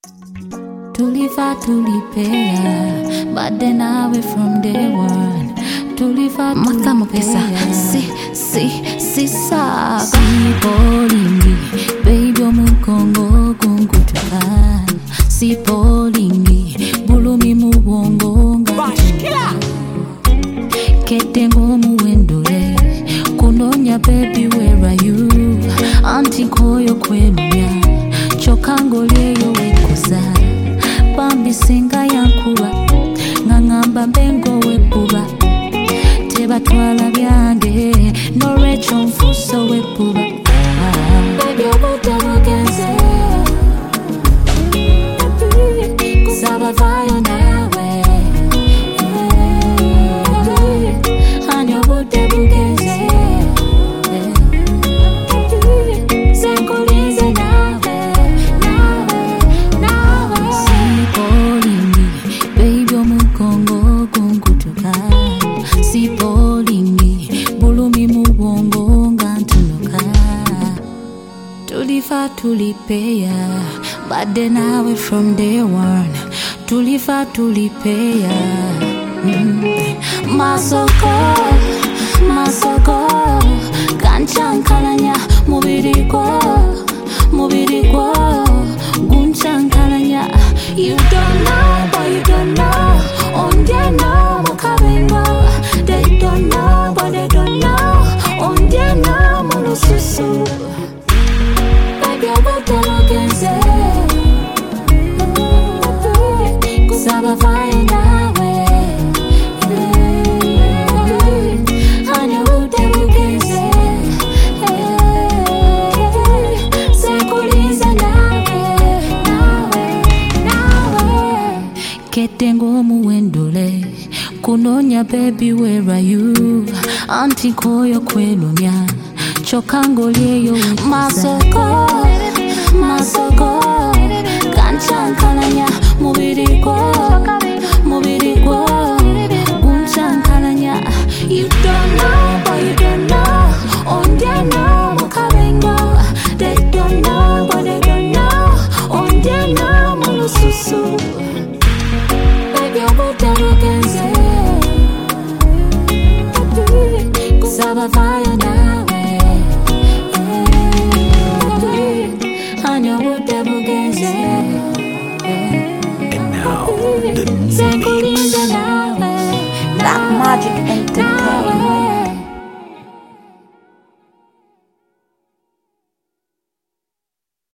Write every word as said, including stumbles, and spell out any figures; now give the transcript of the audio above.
Tulifa tulipea, but then away from day one. Tulifa matama pesa, si si si sa. Si polingi, baby omukongo gungutuka. Si polingi, bulumi mubongo ngatuka. Ketengo muwendole, kunonya baby where are you? Auntie koyo kweluya, chokango leyo wekuza. Bambi singa yankuba, ngangamba mbengo wepuba. Teba twala byange, no recho mfuso wepuba. Baby obuta bugenze, kusaba vayo nawe. Hani obuta bugenze, senkulize nawe, nawe, nawe. Si polingi, baby omukongo gungutuka. Si polingi, bulumi mubongo ngantunuka. Tulifa tulipea, but then away from day one. Tulifa tulipea. Mm. Masoko, masoko, kanchankalanya, mubiriko, mubiriko, gunchankalanya. You don't know, but you don't know. Ondia no mukabengo. They don't know, but they don't know. Ondia no mulususu. Baby, obuta bugenze, kusaba vayo nawe. Hani obuta bugenze, senkulize nawe, nawe, nawe. Ketengo muwendole, kunonya baby where are you? Auntie koyo kwelumya, chokango leyo wekuza. Masoko, masoko, kanchankalanya, mubiriko, mubiriko, gunchankalanya. You don't know, but you don't know. Ondia no mukabengo. They don't know, but they don't know. Ondia no mulususu. Baby obuta bugenze, kusaba vayo nawe. Hani obuta bugenze, And now, the senkulize nawe, Black Magic Entertainment.